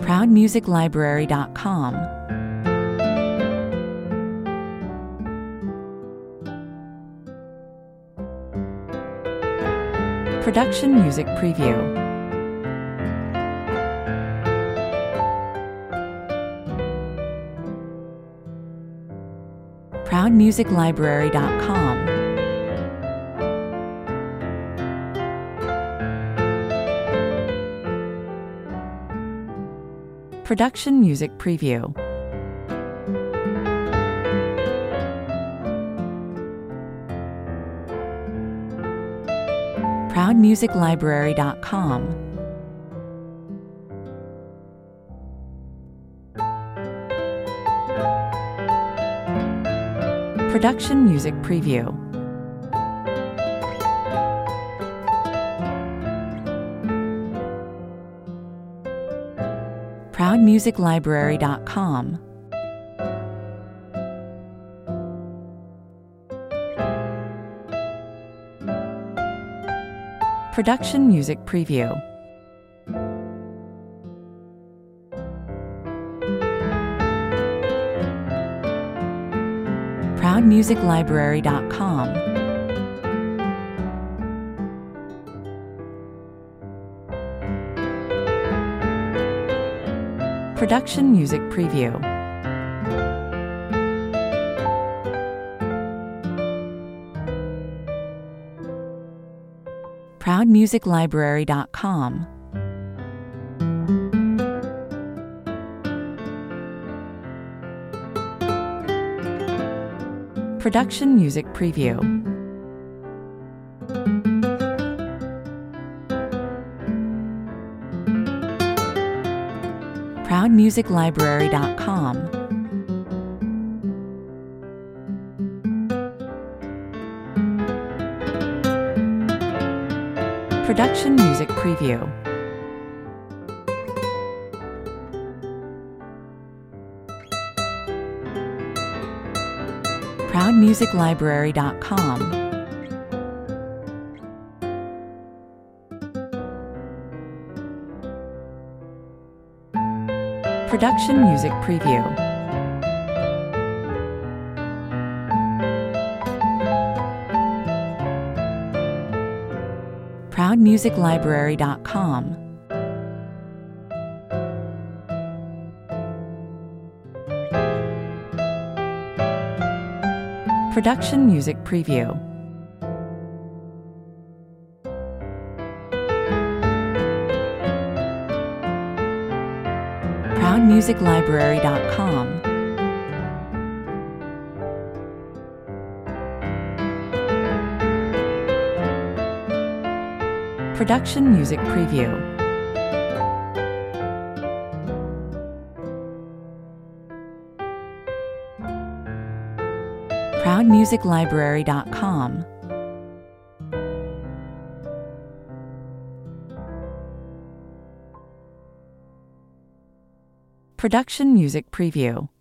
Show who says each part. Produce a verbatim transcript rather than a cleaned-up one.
Speaker 1: proud music library dot com. Production Music Preview. proud music library dot com. Production Music Preview. proud music library dot com. Production Music Preview. proud music library dot com. Production Music Preview. proud music library dot com. Production Music Preview. proud music library dot com. Production Music Preview. proud music library dot com. Production Music Preview. proud music library dot com. Production Music Preview. proud music library dot com. Production Music Preview. proud music library dot com. Production Music Preview. proud music library dot com. Production Music Preview.